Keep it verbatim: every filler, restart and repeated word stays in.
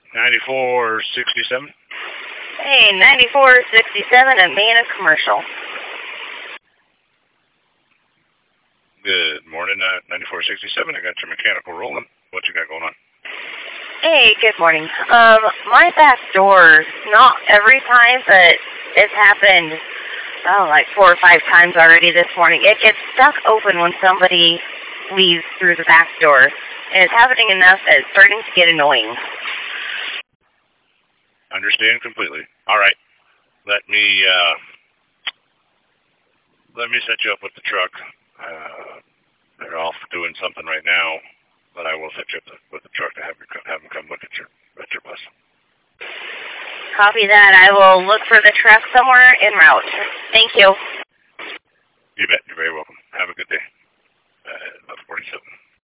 ninety-four sixty-seven. Hey, ninety-four sixty-seven at Main Commercial. Good morning, uh, ninety-four sixty-seven. I got your mechanical rolling. What you got going on? Hey, good morning. Um, my back door, not every time, but it's happened, oh, like four or five times already this morning. It gets stuck open when somebody leaves through the back door. And it's happening enough that it's starting to get annoying. Understand completely. All right. Let me, uh, let me set you up with the truck. Uh, they're off doing something right now, but I will set you up with the truck to have, your, have them come look at your, at your bus. Copy that. I will look for the truck somewhere en route. Thank you. You bet. You're very welcome. Have a good day. Uh, about forty-seven.